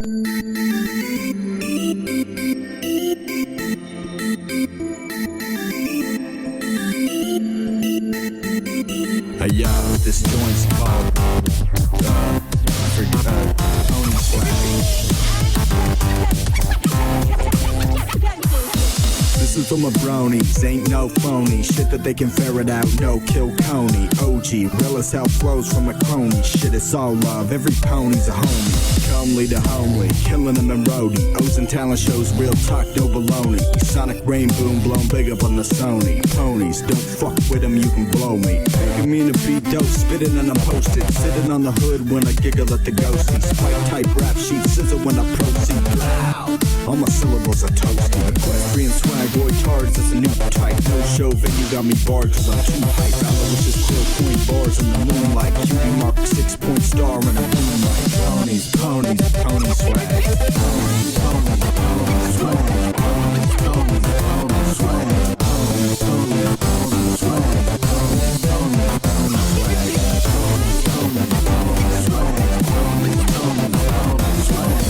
Hey yo, this joint's called Pony Swag. This is for my bronies, ain't no phony shit that they can ferret out, no kill Coney. OG, real as hell flows from a crony. Shit, it's all love, every pony's a homie. Comely to homely, killing them in roadie. O's and talent shows, real talk, no baloney. Sonic rain boom, blown big up on the Sony. Ponies, don't fuck with them, you can blow me. Making me in a beat dope, spitting and I'm posted. Sitting on the hood when I giggle at the ghosties. Spike type rap sheet, scissor when I proceed. Blow. All my syllables are toasty. Equestrian swag, boy tards, it's a new type. No show venue got me barred cause I'm too hype. Aloysius still point bars in the moonlight. Cutie mark 6-point star in a moonlight. Ponies, ponies, pony swag. Ponies, ponies, pony swag. Ponies, ponies, pony swag. Ponies, ponies, pony swag. Ponies, ponies, pony swag. Ponies, ponies, pony swag. Ponies, ponies, pony swag.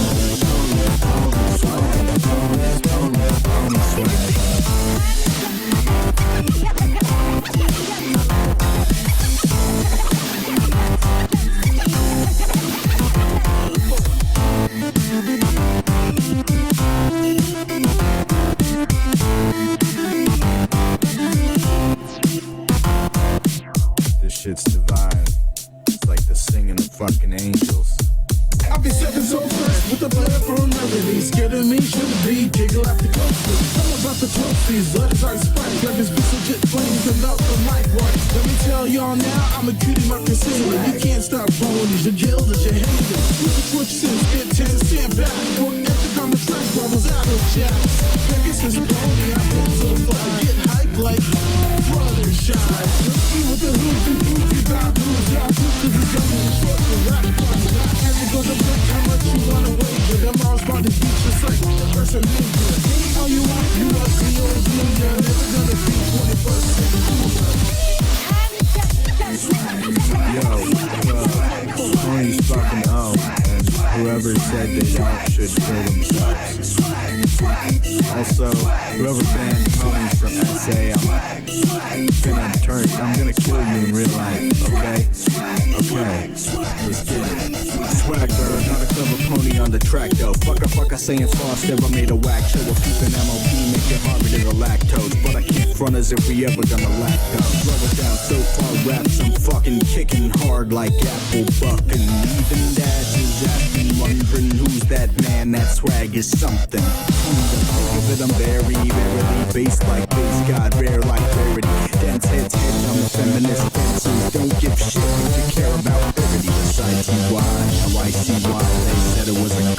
This shit's divine. It's like the singing of fucking angels. I'll be second so fresh with the blood from melody. Scared of me, shouldn't be, giggle after coaster. Tell about the trophies, letters I spike. Grab his piece of jet flames and melt the mic right. Let me tell y'all now, I'm a cutie mark consider. You can't stop ponies, your gilders, your haters. With the Twitch since, get 10, stand back. For epic on the track, bubbles out of chat. Pegasus pony, I've been so far. Get hype like brother shine. Let's see what the hoop and goofy about moves. Y'all too, cause it's coming short to rap. As it goes up, how much you wanna wager? Them all respond to beat just like the person who did. All you want, you must be old blue. You're never gonna be 21st century. Yo, ponies fucking own, and whoever said they don't should kill themselves. Also, whoever banned ponies from SA, I'm gonna kill you in real life, okay? Okay, let's get it. Swagger, not a clever pony on the track though. Fuck, I saying Foster, I made a whack show. A peeping MOP, make it harder than the lactose. But I can't front as if we ever gonna lack though. Rub it down so far, raps, I'm fucking kicking hard like apple buck. And even that is asking, wondering who's that man, that swag is something. Think of it, I'm very based like this, God rare like rarity. Dense heads, I'm a feminist pencils. Don't give shit if you care about parody. Besides you, why? Now I see why they said it was a